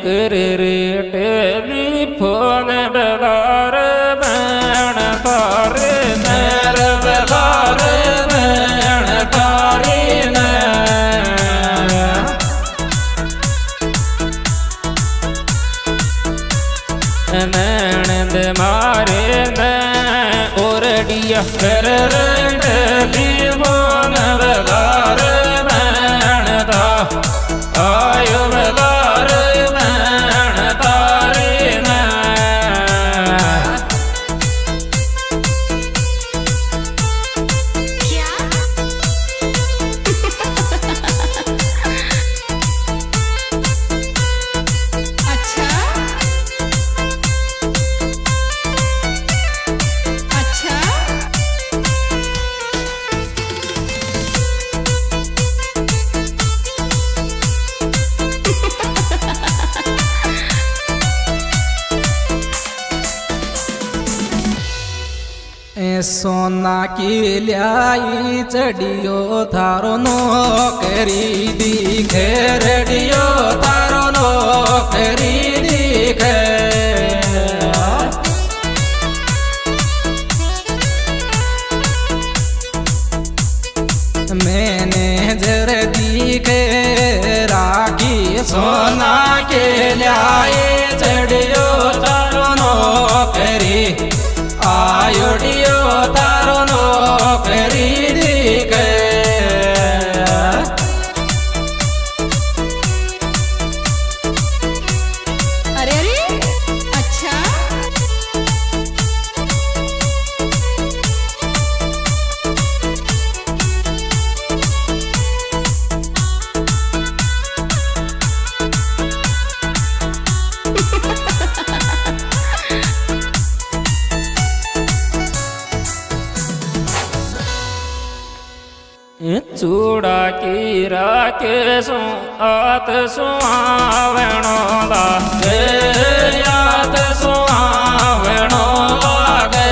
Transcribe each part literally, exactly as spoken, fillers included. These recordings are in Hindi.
कर रे टेलीफोन बेदार बैण तारे नर बेदार बैण तारी नैण दे मारे न ओरडिया कर रे टेलीफोन बेदार बैण ता आयो बेदार बैण तारी न क्या अच्छा अच्छा सोना की लाई चढ़ियो थारो नौकरी दिखे रेडियो थारो नौकरी दिखे मैनेजर दिखे राखी सोना के लाई चढ़ियो थारो नौकरी आयोडियो तारो नौकरी दिखे अरे अरे अच्छा चूड़ा की राके सो आत सुहावणो लागे आत सुहावणो लागे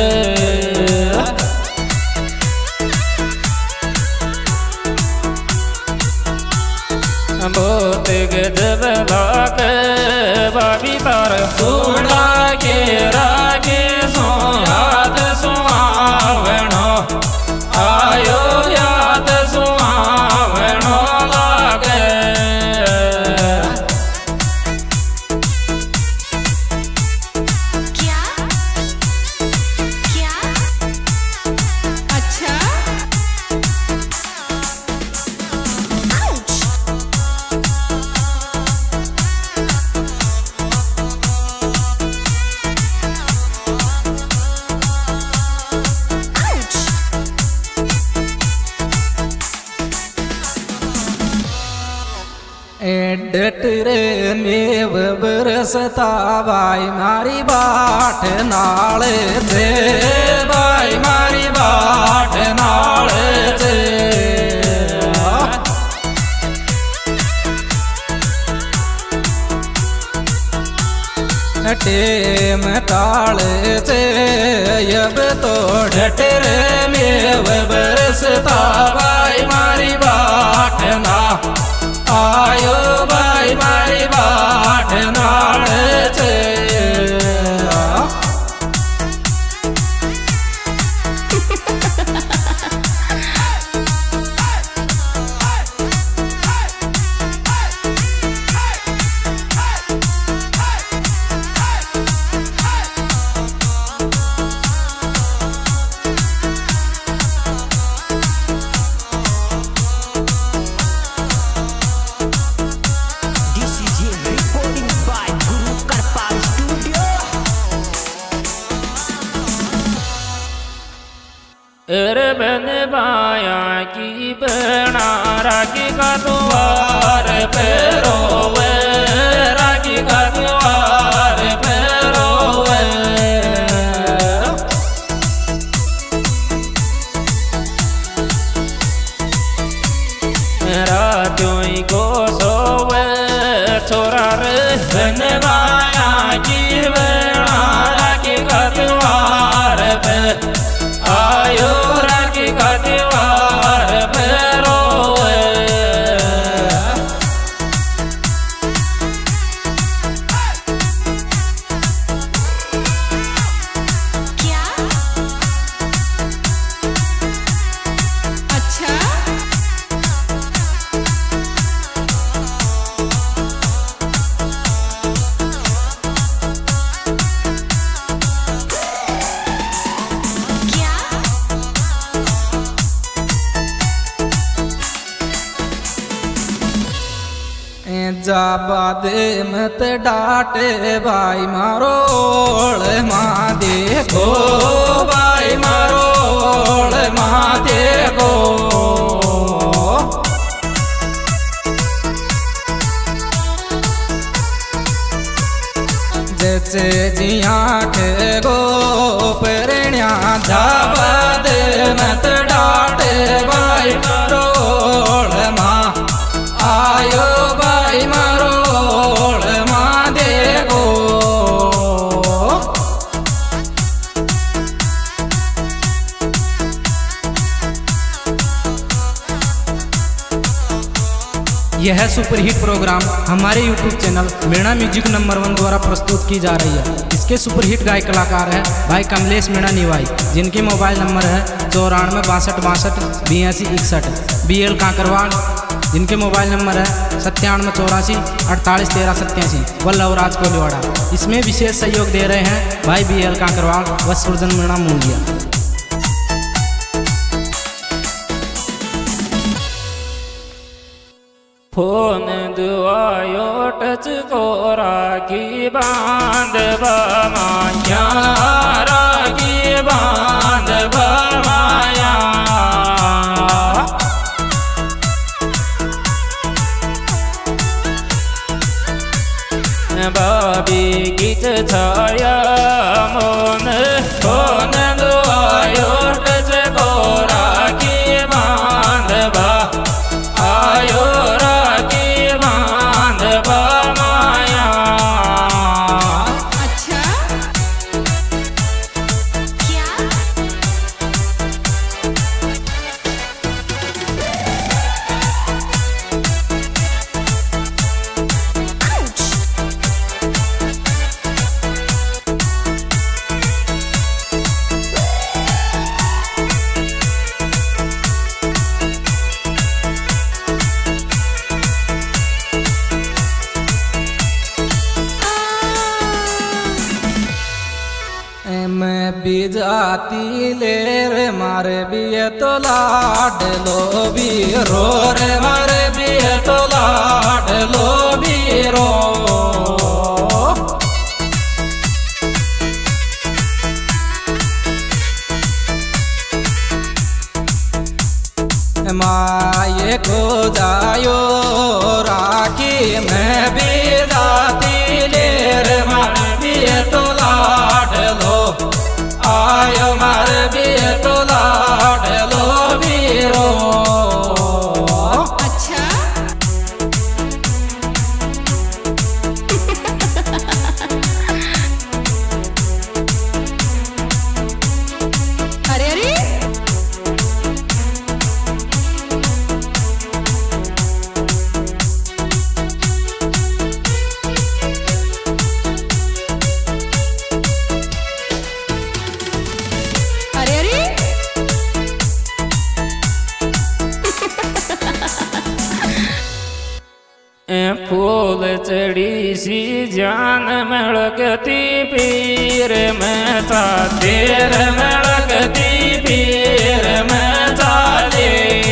बहुत गजब लागे बाबी तार चूड़ा के राके सो आत सुहावणो आयो याद सुहावणो लागे क्या क्या अच्छा आउच आउच एडट रे मेव बरसता बाई मारी बाट नाल थे बाई मारी बाट नाल थे टेम टाल थे अब तो ढट रे मेव बरसता बाई मारी बाट ना आयो बाई मारी बाट नाल थे अरे बन बाया की बना राखी का द्वार पे रोवे राखी का द्वार पे रोवे रातों को सोवे छोरा रे बन बाया की बना राखी का द्वार पे आयो राखी का द्वार पे रोवे बाद मत डाटे भाई मारो माँ देखो भाई मारो माँ देखो जैसे जिया के गो परण्या जाबाद मत डाटे भाई मारो माँ आयो भाई मारो माँ देखो यह सुपरहिट प्रोग्राम हमारे YouTube channel Meena music number one द्वारा प्रस्तुत की जा रही है। इसके सुपरहिट गायक कलाकार हैं भाई कमलेश मीणा निवाई, जिनकी मोबाइल नंबर है चौरानवे बासठ बासठ बयासी इकसठ। बी एल कांकरवाल, जिनके मोबाइल नंबर है सत्तानवे चौरासी अड़तालीस तेरह सत्यासी व लवराज कोलीवाड़ा। इसमें विशेष सहयोग दे रहे हैं भाई बी एल कांकरवाल व सुरजन मीणा मूंगिया। फोन दुआयो टच को राखी बांध बमाया राखी बांध बमाया बाबी गीत छाया मोन फोन दुआयो टच को राखी बांध बा आयो अच्छा क्या मैं भी जाती ले रे मारे भी तो लाड लो भी रो रे मारे भी तो लाड लो भी रो माये को जायो राखी मैं भी जाती ले रे मारे भी तो लाड लो आयो मार भी तो लाड लो भी रो अच्छा अरे अरे अरे अरे फूल चढ़ी सी जान मड़कती पीर में ता देर मड़कती पीर में चाले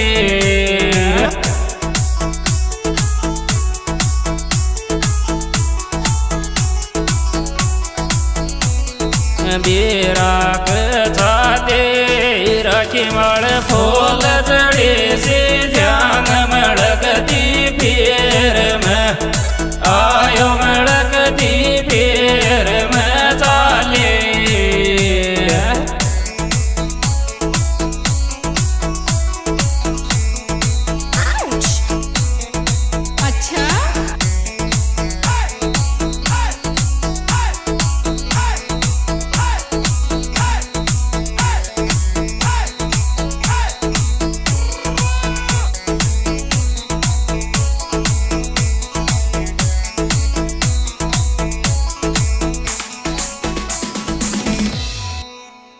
बेरा चाले रखी मड़ फूल चढ़ी सी जान मड़कती पीर में आयो मड़कती पीर